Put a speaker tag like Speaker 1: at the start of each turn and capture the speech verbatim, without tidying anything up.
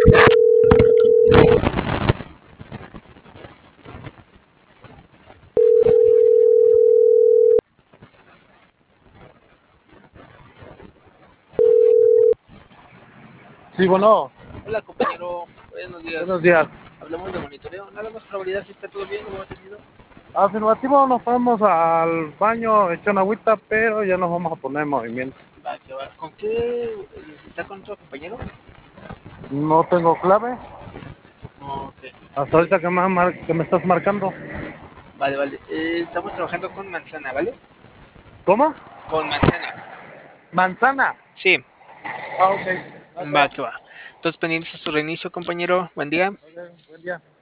Speaker 1: Sí, bueno,
Speaker 2: Hola compañero, buenos días.
Speaker 1: buenos días.
Speaker 2: Hablamos de monitoreo, nada más para validar si está todo bien, ¿cómo ha atendido?
Speaker 1: Afirmativo, nos vamos al baño, echar una agüita, pero ya nos vamos a poner en movimiento.
Speaker 2: Va, que va. ¿Con qué? ¿Está con otro compañero?
Speaker 1: No tengo clave,
Speaker 2: Ok,
Speaker 1: hasta ahorita que me, mar- que me estás marcando.
Speaker 2: vale, vale. Eh, estamos trabajando con manzana, ¿vale?
Speaker 1: ¿Cómo?
Speaker 2: Con manzana.
Speaker 1: Manzana.
Speaker 2: Sí,
Speaker 1: Ah, ok.
Speaker 2: va,
Speaker 1: Gracias.
Speaker 2: que va. Entonces, pendientes a su reinicio, compañero. Buen día.
Speaker 1: Ok, buen día.